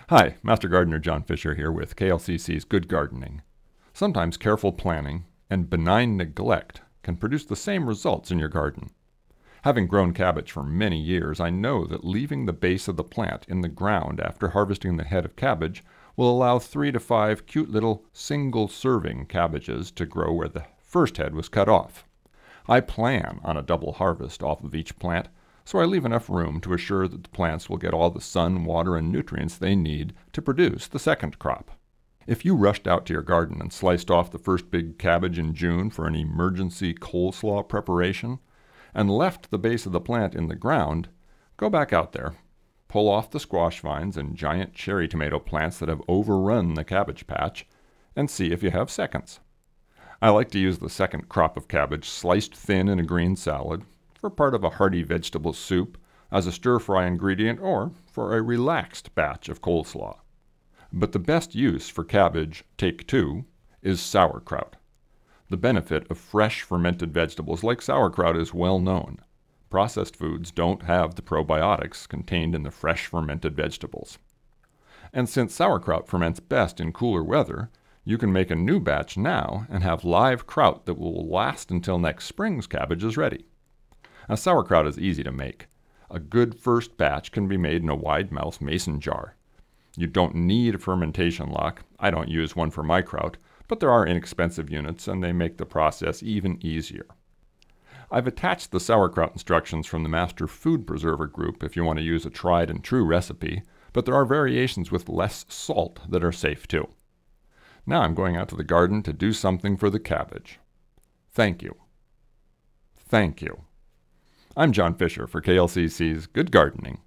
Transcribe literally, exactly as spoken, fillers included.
Hi, Master Gardener John Fisher here with K L C C's Good Gardening. Sometimes careful planning and benign neglect can produce the same results in your garden. Having grown cabbage for many years, I know that leaving the base of the plant in the ground after harvesting the head of cabbage will allow three to five cute little single-serving cabbages to grow where the first head was cut off. I plan on a double harvest off of each plant, so I leave enough room to assure that the plants will get all the sun, water, and nutrients they need to produce the second crop. If you rushed out to your garden and sliced off the first big cabbage in June for an emergency coleslaw preparation, and left the base of the plant in the ground, go back out there, pull off the squash vines and giant cherry tomato plants that have overrun the cabbage patch, and see if you have seconds. I like to use the second crop of cabbage sliced thin in a green salad, for part of a hearty vegetable soup, as a stir-fry ingredient, or for a relaxed batch of coleslaw. But the best use for cabbage, take two, is sauerkraut. The benefit of fresh fermented vegetables like sauerkraut is well known. Processed foods don't have the probiotics contained in the fresh fermented vegetables. And since sauerkraut ferments best in cooler weather, you can make a new batch now and have live kraut that will last until next spring's cabbage is ready. Now, sauerkraut is easy to make. A good first batch can be made in a wide-mouth mason jar. You don't need a fermentation lock. I don't use one for my kraut, but there are inexpensive units and they make the process even easier. I've attached the sauerkraut instructions from the Master Food Preserver group if you want to use a tried and true recipe, but there are variations with less salt that are safe too. Now I'm going out to the garden to do something for the cabbage. Thank you. Thank you. I'm John Fisher for K L C C's Good Gardening.